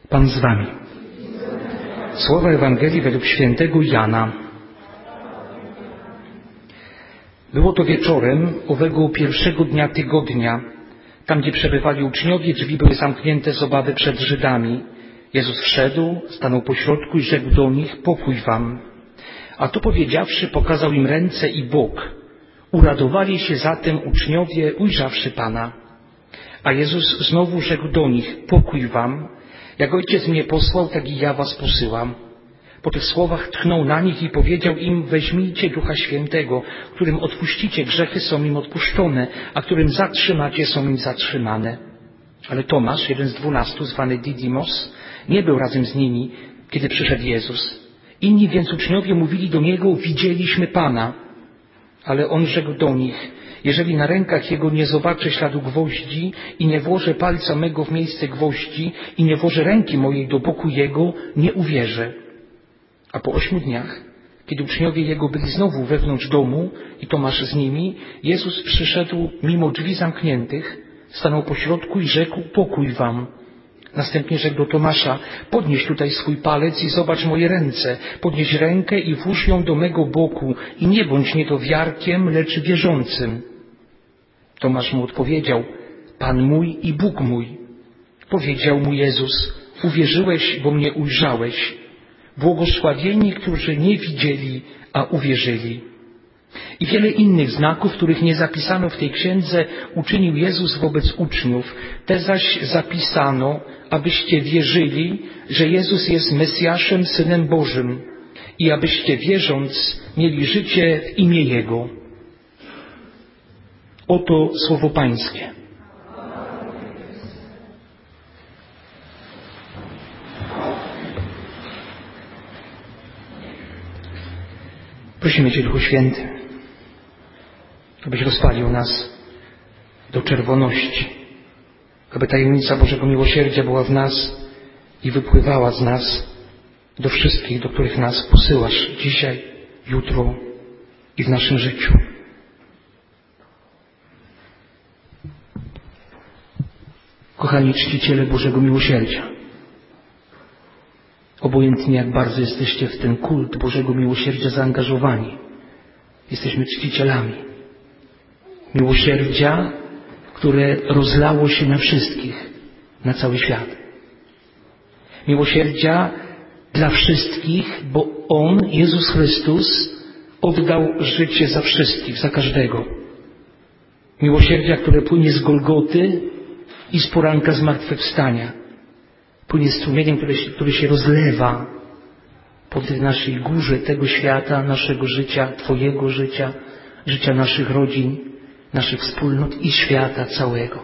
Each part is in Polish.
Pan z wami. Słowa Ewangelii według świętego Jana. Było to wieczorem owego pierwszego dnia tygodnia, tam gdzie przebywali uczniowie, drzwi były zamknięte z obawy przed Żydami. Jezus wszedł, stanął pośrodku i rzekł do nich: pokój wam. A to powiedziawszy, pokazał im ręce i bok. Uradowali się zatem uczniowie, ujrzawszy Pana. A Jezus znowu rzekł do nich: pokój wam. Jak Ojciec mnie posłał, tak i ja was posyłam. Po tych słowach tchnął na nich i powiedział im: weźmijcie Ducha Świętego, którym odpuścicie grzechy, są im odpuszczone, a którym zatrzymacie, są im zatrzymane. Ale Tomasz, jeden z 12, zwany Didymos, nie był razem z nimi, kiedy przyszedł Jezus. Inni więc uczniowie mówili do Niego: widzieliśmy Pana. Ale On rzekł do nich: jeżeli na rękach Jego nie zobaczę śladu gwoździ i nie włożę palca mego w miejsce gwoździ i nie włożę ręki mojej do boku Jego, nie uwierzę. A po 8 dniach, kiedy uczniowie Jego byli znowu wewnątrz domu i Tomasz z nimi, Jezus przyszedł mimo drzwi zamkniętych, stanął pośrodku i rzekł: pokój wam. Następnie rzekł do Tomasza: podnieś tutaj swój palec i zobacz moje ręce, podnieś rękę i włóż ją do mego boku i nie bądź niedowiarkiem, lecz wierzącym. Tomasz mu odpowiedział: Pan mój i Bóg mój. Powiedział mu Jezus: uwierzyłeś, bo mnie ujrzałeś. Błogosławieni, którzy nie widzieli, a uwierzyli. I wiele innych znaków, których nie zapisano w tej księdze, uczynił Jezus wobec uczniów. Te zaś zapisano, abyście wierzyli, że Jezus jest Mesjaszem, Synem Bożym, i abyście wierząc mieli życie w imię Jego. Oto słowo Pańskie. Prosimy Cię, Duchu Święty, abyś rozpalił nas do czerwoności, aby tajemnica Bożego miłosierdzia była w nas i wypływała z nas do wszystkich, do których nas posyłasz dzisiaj, jutro i w naszym życiu. Kochani czciciele Bożego miłosierdzia, obojętnie jak bardzo jesteście w ten kult Bożego miłosierdzia zaangażowani, jesteśmy czcicielami miłosierdzia, które rozlało się na wszystkich, na cały świat. Miłosierdzia dla wszystkich, bo On, Jezus Chrystus, oddał życie za wszystkich, za każdego. Miłosierdzia, które płynie z Golgoty i z poranka zmartwychwstania. Płynie strumieniem, który się rozlewa po tej naszej górze tego świata, naszego życia, Twojego życia, życia naszych rodzin, naszych wspólnot i świata całego.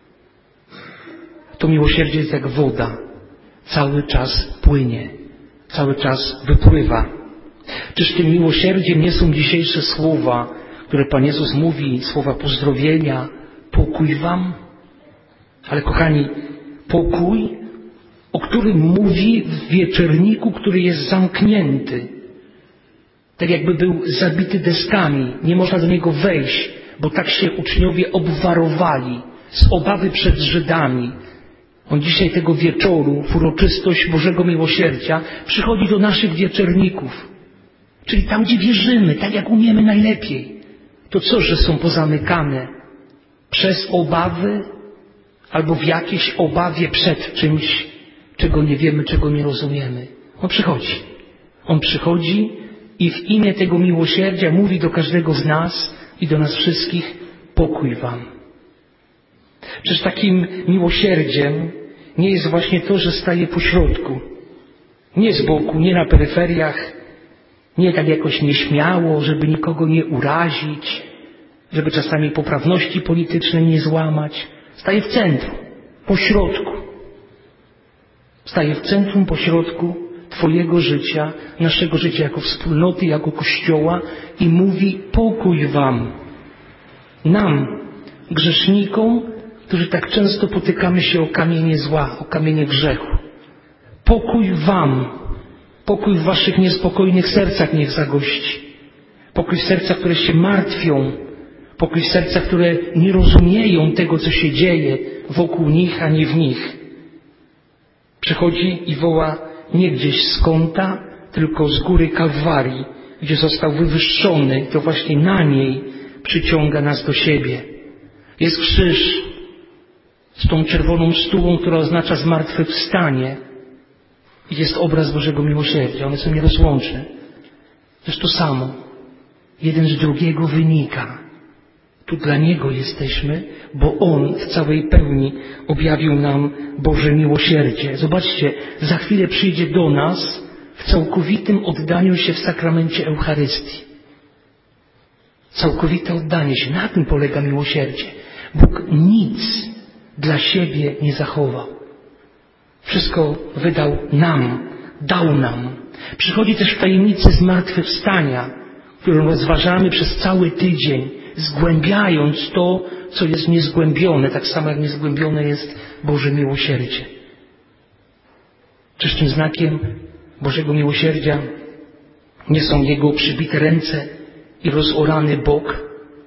To miłosierdzie jest jak woda. Cały czas płynie, cały czas wypływa. Czyż tym miłosierdziem nie są dzisiejsze słowa, które Pan Jezus mówi, słowa pozdrowienia: pokój wam? Ale kochani, pokój, o którym mówi w wieczerniku, który jest zamknięty. Tak jakby był zabity deskami, nie można do niego wejść, bo tak się uczniowie obwarowali z obawy przed Żydami. On dzisiaj tego wieczoru, w uroczystość Bożego Miłosierdzia, przychodzi do naszych wieczerników. Czyli tam, gdzie wierzymy, tak jak umiemy najlepiej. To co, że są pozamykane przez obawy albo w jakiejś obawie przed czymś, czego nie wiemy, czego nie rozumiemy. On przychodzi. On przychodzi i w imię tego miłosierdzia mówi do każdego z nas i do nas wszystkich: pokój wam. Przecież takim miłosierdziem nie jest właśnie to, że staje po środku. Nie z boku, nie na peryferiach, nie tak jakoś nieśmiało, żeby nikogo nie urazić, żeby czasami poprawności politycznej nie złamać. Staje w centrum, po środku. Staje w centrum, po środku Twojego życia, naszego życia jako wspólnoty, jako Kościoła i mówi: pokój wam. Nam, grzesznikom, którzy tak często potykamy się o kamienie zła, o kamienie grzechu. Pokój wam. Pokój w waszych niespokojnych sercach niech zagości. Pokój w sercach, które się martwią. Pokój w sercach, które nie rozumieją tego, co się dzieje wokół nich, ani w nich. Przychodzi i woła nie gdzieś z kąta, tylko z góry Kalwarii, gdzie został wywyższony, to właśnie na niej przyciąga nas do siebie. Jest krzyż z tą czerwoną stułą, która oznacza zmartwychwstanie. I jest obraz Bożego miłosierdzia. One są nierozłączne. To jest to samo. Jeden z drugiego wynika. Tu dla Niego jesteśmy, bo On w całej pełni objawił nam Boże miłosierdzie. Zobaczcie, za chwilę przyjdzie do nas w całkowitym oddaniu się w sakramencie Eucharystii. Całkowite oddanie się. Na tym polega miłosierdzie. Bóg nic dla siebie nie zachował. Wszystko wydał nam, dał nam. Przychodzi też w tajemnicy zmartwychwstania, którą rozważamy przez cały tydzień, zgłębiając to, co jest niezgłębione, tak samo jak niezgłębione jest Boże miłosierdzie. Czyż tym znakiem Bożego miłosierdzia nie są Jego przybite ręce i rozorany bok?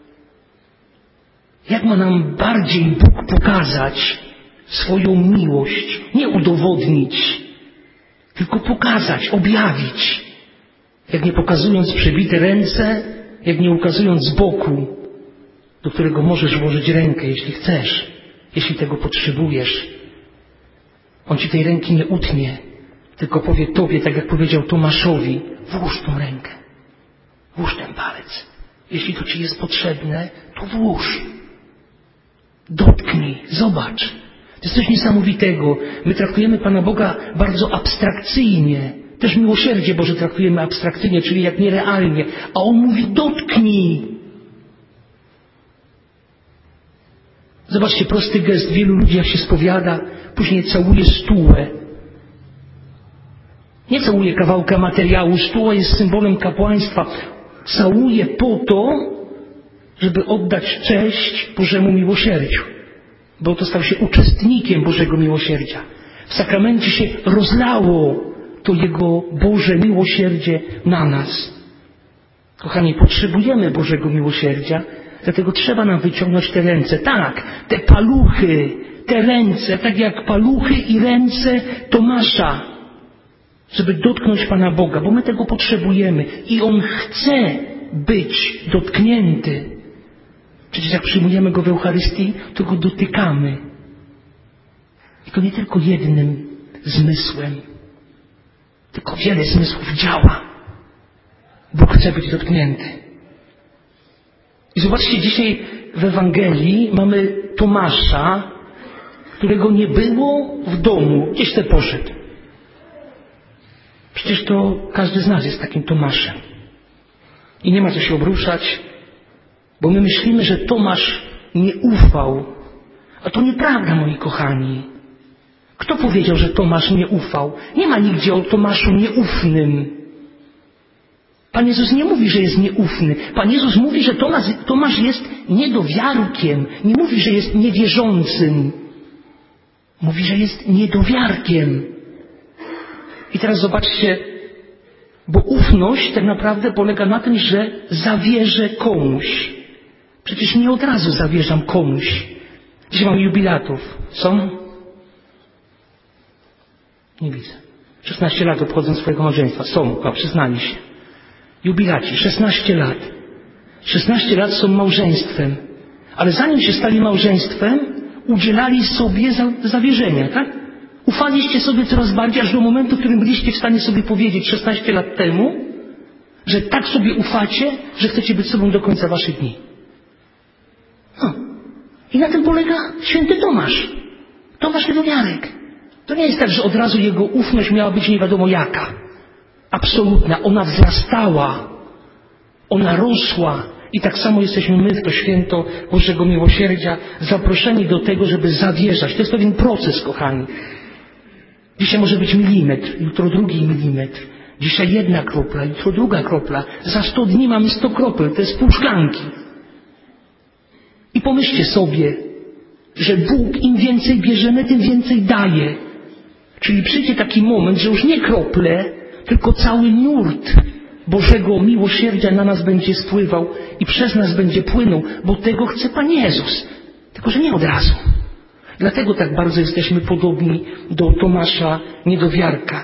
Jak ma nam bardziej Bóg pokazać swoją miłość, nie udowodnić, tylko pokazać, objawić, jak nie pokazując przybite ręce, jak nie ukazując z boku, do którego możesz włożyć rękę, jeśli chcesz, jeśli tego potrzebujesz. On ci tej ręki nie utnie, tylko powie tobie, tak jak powiedział Tomaszowi, włóż tą rękę, włóż ten palec. Jeśli to ci jest potrzebne, to włóż. Dotknij, zobacz. To jest coś niesamowitego. My traktujemy Pana Boga bardzo abstrakcyjnie. Też miłosierdzie Boże traktujemy abstrakcyjnie, czyli jak nierealnie. A On mówi, dotknij. Zobaczcie, prosty gest. Wielu ludzi, jak się spowiada, później całuje stułę. Nie całuje kawałka materiału. Stuła jest symbolem kapłaństwa. Całuje po to, żeby oddać cześć Bożemu miłosierdziu. Bo to stał się uczestnikiem Bożego miłosierdzia. W sakramencie się rozlało to Jego Boże miłosierdzie na nas. Kochani, potrzebujemy Bożego miłosierdzia, dlatego trzeba nam wyciągnąć te ręce. Tak, te paluchy, te ręce, tak jak paluchy i ręce Tomasza, żeby dotknąć Pana Boga, bo my tego potrzebujemy i On chce być dotknięty. Przecież jak przyjmujemy Go w Eucharystii, to Go dotykamy. I to nie tylko jednym zmysłem, tylko wiele zmysłów działa. Bóg chce być dotknięty. I zobaczcie, dzisiaj w Ewangelii mamy Tomasza, którego nie było w domu. Gdzieś te poszedł. Przecież to każdy z nas jest takim Tomaszem. I nie ma co się obruszać, bo my myślimy, że Tomasz nie ufał. A to nieprawda, moi kochani. Kto powiedział, że Tomasz nie ufał? Nie ma nigdzie o Tomaszu nieufnym. Pan Jezus nie mówi, że jest nieufny. Pan Jezus mówi, że Tomasz jest niedowiarkiem. Nie mówi, że jest niewierzącym. Mówi, że jest niedowiarkiem. I teraz zobaczcie, bo ufność tak naprawdę polega na tym, że zawierzę komuś. Przecież nie od razu zawierzam komuś. Dzisiaj mam jubilatów. Są? Nie widzę. 16 lat obchodzą swojego małżeństwa. Są, przyznali się. Jubilaci, 16 lat. 16 lat są małżeństwem. Ale zanim się stali małżeństwem, udzielali sobie zawierzenia, tak? Ufaliście sobie coraz bardziej, aż do momentu, w którym byliście w stanie sobie powiedzieć 16 lat temu, że tak sobie ufacie, że chcecie być sobą do końca waszych dni. No. I na tym polega święty Tomasz. Tomasz niedowiarek. To nie jest tak, że od razu jego ufność miała być nie wiadomo jaka. Absolutna. Ona wzrastała. Ona rosła. I tak samo jesteśmy my w to święto Bożego Miłosierdzia zaproszeni do tego, żeby zawierzać. To jest pewien proces, kochani. Dzisiaj może być milimetr, jutro drugi milimetr. Dzisiaj jedna kropla, jutro druga kropla. Za 100 dni mamy 100 kropel. To jest pół szklanki. I pomyślcie sobie, że Bóg im więcej bierzemy, tym więcej daje. Czyli przyjdzie taki moment, że już nie krople, tylko cały nurt Bożego miłosierdzia na nas będzie spływał i przez nas będzie płynął, bo tego chce Pan Jezus. Tylko że nie od razu. Dlatego tak bardzo jesteśmy podobni do Tomasza Niedowiarka.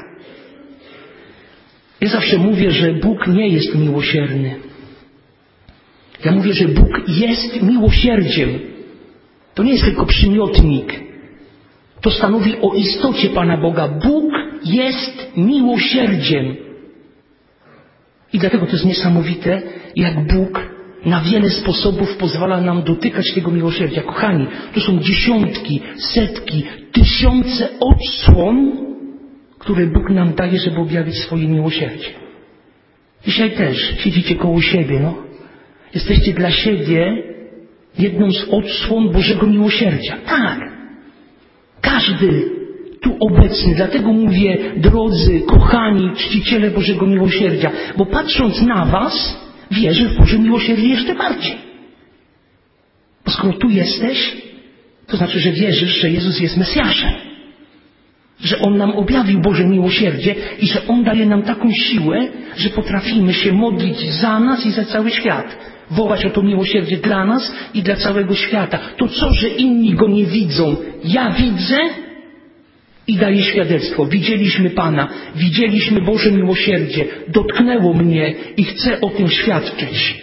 Ja zawsze mówię, że Bóg nie jest miłosierny. Ja mówię, że Bóg jest miłosierdziem. To nie jest tylko przymiotnik. To stanowi o istocie Pana Boga. Bóg jest miłosierdziem. I dlatego to jest niesamowite, jak Bóg na wiele sposobów pozwala nam dotykać tego miłosierdzia. Kochani, to są dziesiątki, setki, tysiące odsłon, które Bóg nam daje, żeby objawić swoje miłosierdzie. Dzisiaj też siedzicie koło siebie, Jesteście dla siebie jedną z odsłon Bożego miłosierdzia. Tak. Każdy tu obecny. Dlatego mówię, drodzy, kochani, czciciele Bożego miłosierdzia, bo patrząc na was, wierzę w Boże miłosierdzie jeszcze bardziej. Bo skoro tu jesteś, to znaczy, że wierzysz, że Jezus jest Mesjaszem. Że On nam objawił Boże miłosierdzie i że On daje nam taką siłę, że potrafimy się modlić za nas i za cały świat. Wołać o to miłosierdzie dla nas i dla całego świata. To co, że inni Go nie widzą? Ja widzę i daję świadectwo. Widzieliśmy Pana, widzieliśmy Boże miłosierdzie. Dotknęło mnie i chcę o tym świadczyć.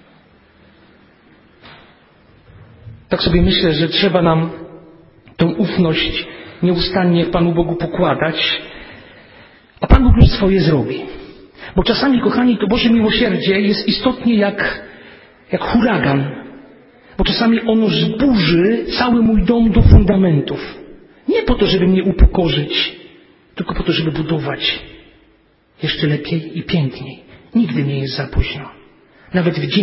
Tak sobie myślę, że trzeba nam tą ufność nieustannie Panu Bogu pokładać, a Pan Bóg już swoje zrobi. Bo czasami, kochani, to Boże miłosierdzie jest istotnie jak huragan. Bo czasami ono zburzy cały mój dom do fundamentów. Nie po to, żeby mnie upokorzyć, tylko po to, żeby budować jeszcze lepiej i piękniej. Nigdy nie jest za późno. Nawet w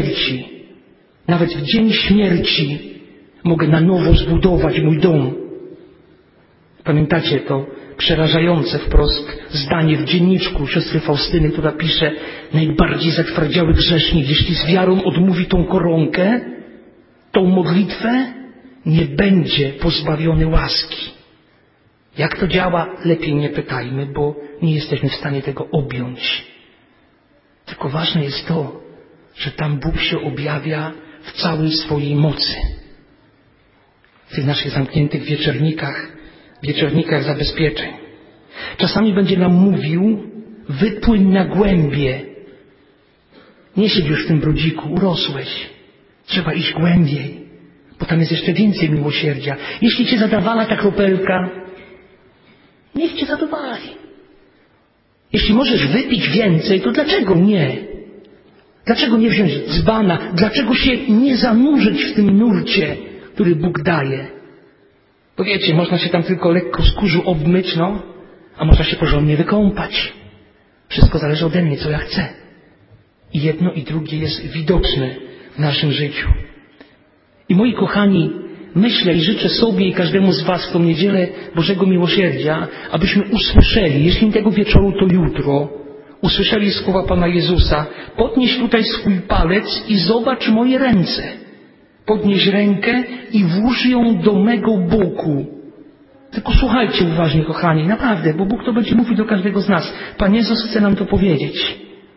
dzień śmierci mogę na nowo zbudować mój dom. Pamiętacie to przerażające wprost zdanie w dzienniczku siostry Faustyny, która pisze: najbardziej zatwardziały grzesznik, jeśli z wiarą odmówi tą koronkę, tą modlitwę, nie będzie pozbawiony łaski. Jak to działa? Lepiej nie pytajmy, bo nie jesteśmy w stanie tego objąć. Tylko ważne jest to, że tam Bóg się objawia w całej swojej mocy. W tych naszych zamkniętych wieczornikach zabezpieczeń. Czasami będzie nam mówił: wypłyń na głębie. Nie siedź już w tym brodziku, urosłeś. Trzeba iść głębiej, bo tam jest jeszcze więcej miłosierdzia. Jeśli cię zadawala ta kropelka, niech cię zadowali. Jeśli możesz wypić więcej, to dlaczego nie? Dlaczego nie wziąć dzbana? Dlaczego się nie zanurzyć w tym nurcie, który Bóg daje? Bo wiecie, można się tam tylko lekko z kurzu obmyć, a można się porządnie wykąpać. Wszystko zależy ode mnie, co ja chcę. I jedno i drugie jest widoczne w naszym życiu. I moi kochani, myślę i życzę sobie i każdemu z was w tą niedzielę Bożego Miłosierdzia, abyśmy usłyszeli, jeśli nie tego wieczoru, to jutro, usłyszeli słowa Pana Jezusa: podnieś tutaj swój palec i zobacz moje ręce. Podnieś rękę i włóż ją do mego boku. Tylko słuchajcie uważnie, kochani, naprawdę, bo Bóg to będzie mówił do każdego z nas. Pan Jezus chce nam to powiedzieć.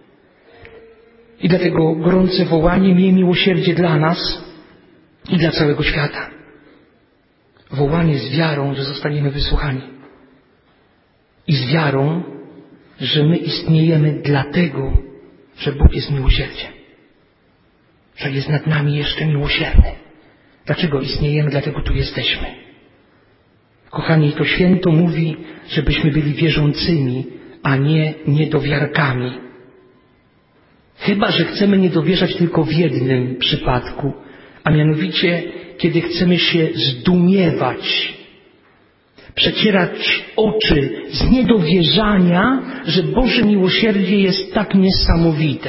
I dlatego gorące wołanie: miej miłosierdzie dla nas i dla całego świata. Wołanie z wiarą, że zostaniemy wysłuchani. I z wiarą, że my istniejemy dlatego, że Bóg jest miłosierdziem. Że jest nad nami jeszcze miłosierny. Dlaczego istniejemy? Dlatego tu jesteśmy. Kochani, to święto mówi, żebyśmy byli wierzącymi, a nie niedowiarkami. Chyba że chcemy nie dowierzać tylko w jednym przypadku, a mianowicie, kiedy chcemy się zdumiewać, przecierać oczy z niedowierzania, że Boże miłosierdzie jest tak niesamowite.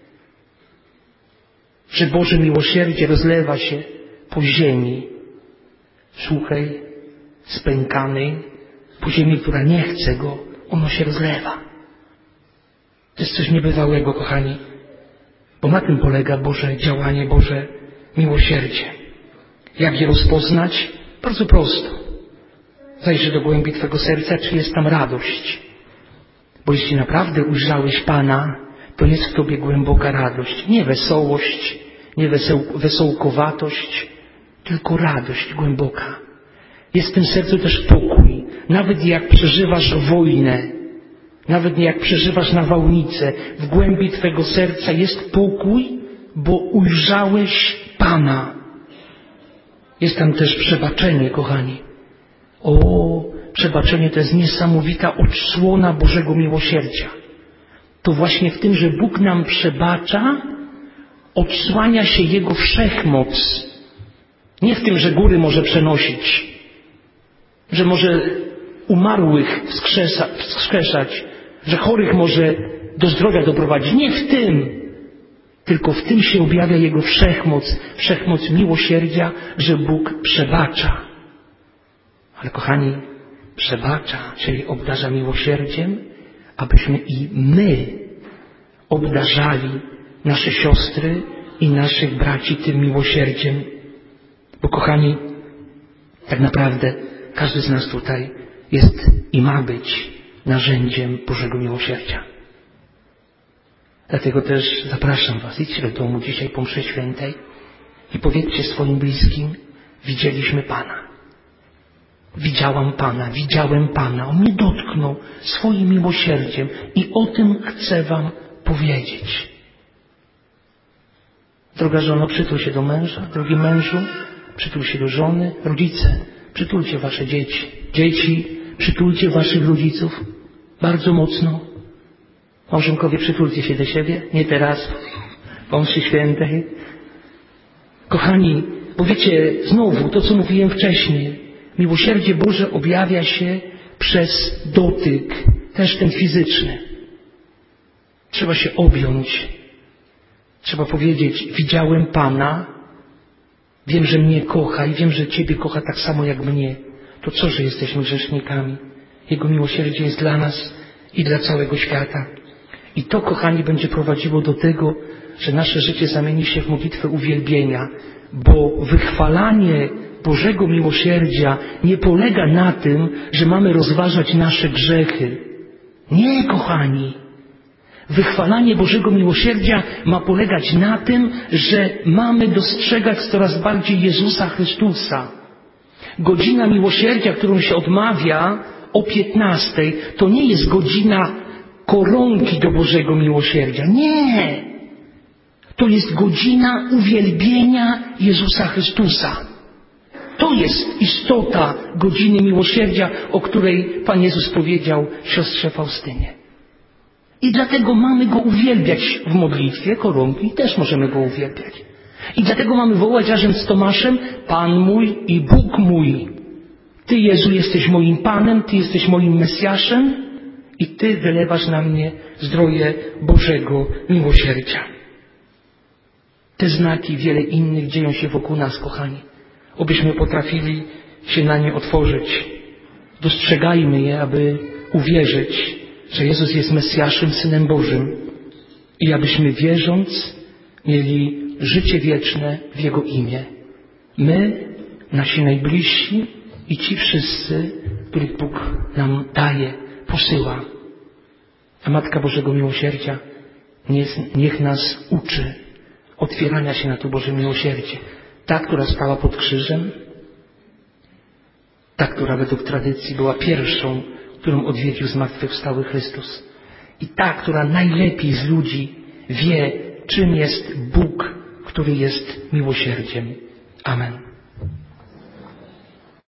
Że Boże miłosierdzie rozlewa się po ziemi suchej, spękanej, po ziemi, która nie chce Go, ono się rozlewa. To jest coś niebywałego, kochani, bo na tym polega Boże działanie, Boże miłosierdzie. Jak je rozpoznać? Bardzo prosto. Zajrzyj do głębi Twego serca, czy jest tam radość. Bo jeśli naprawdę ujrzałeś Pana, to jest w Tobie głęboka radość. Nie wesołość, nie wesołkowatość, tylko radość głęboka. Jest w tym sercu też pokój. Nawet jak przeżywasz wojnę, nawet jak przeżywasz nawałnicę, w głębi Twego serca jest pokój, bo ujrzałeś Pana. Jest tam też przebaczenie, kochani. Przebaczenie to jest niesamowita odsłona Bożego miłosierdzia. To właśnie w tym, że Bóg nam przebacza, odsłania się Jego wszechmoc. Nie w tym, że góry może przenosić, że może umarłych wskrzeszać, że chorych może do zdrowia doprowadzić. Nie w tym, tylko w tym się objawia Jego wszechmoc miłosierdzia, że Bóg przebacza. Ale kochani, przebacza, czyli obdarza miłosierdziem, abyśmy i my obdarzali nasze siostry i naszych braci tym miłosierdziem. Bo kochani, tak naprawdę każdy z nas tutaj jest i ma być narzędziem Bożego miłosierdzia. Dlatego też zapraszam Was, idźcie do domu dzisiaj po mszy świętej i powiedzcie swoim bliskim: widzieliśmy Pana. Widziałam Pana, widziałem Pana. On mnie dotknął swoim miłosierdziem i o tym chcę Wam powiedzieć. Droga żono, przytul się do męża. Drogi mężu, przytul się do żony. Rodzice, przytulcie Wasze dzieci. Dzieci, przytulcie Waszych rodziców bardzo mocno. Małżonkowie, przytulcie się do siebie. Nie teraz, po mszy świętej. Kochani, bo wiecie, znowu to, co mówiłem wcześniej. Miłosierdzie Boże objawia się przez dotyk, też ten fizyczny. Trzeba się objąć. Trzeba powiedzieć: widziałem Pana, wiem, że mnie kocha i wiem, że Ciebie kocha tak samo jak mnie. To co, że jesteśmy grzesznikami? Jego miłosierdzie jest dla nas i dla całego świata. I to, kochani, będzie prowadziło do tego, że nasze życie zamieni się w modlitwę uwielbienia, bo wychwalanie Bożego miłosierdzia nie polega na tym, że mamy rozważać nasze grzechy. Nie, kochani. Wychwalanie Bożego miłosierdzia ma polegać na tym, że mamy dostrzegać coraz bardziej Jezusa Chrystusa. Godzina miłosierdzia, którą się odmawia o 15:00, to nie jest godzina koronki do Bożego miłosierdzia. Nie! To jest godzina uwielbienia Jezusa Chrystusa. To jest istota godziny miłosierdzia, o której Pan Jezus powiedział siostrze Faustynie. I dlatego mamy Go uwielbiać w modlitwie koronki, też możemy Go uwielbiać. I dlatego mamy wołać razem z Tomaszem: Pan mój i Bóg mój. Ty, Jezu, jesteś moim Panem, Ty jesteś moim Mesjaszem i Ty wylewasz na mnie zdroje Bożego miłosierdzia. Te znaki, wiele innych dzieją się wokół nas, kochani. Obyśmy potrafili się na nie otworzyć. Dostrzegajmy je, aby uwierzyć, że Jezus jest Mesjaszem, Synem Bożym i abyśmy, wierząc, mieli życie wieczne w Jego imię. My, nasi najbliżsi i ci wszyscy, których Bóg nam daje, posyła. A Matka Bożego Miłosierdzia niech nas uczy otwierania się na to Boże miłosierdzie. Ta, która stała pod krzyżem, ta, która według tradycji była pierwszą, którą odwiedził zmartwychwstały Chrystus. I ta, która najlepiej z ludzi wie, czym jest Bóg, który jest miłosierdziem. Amen.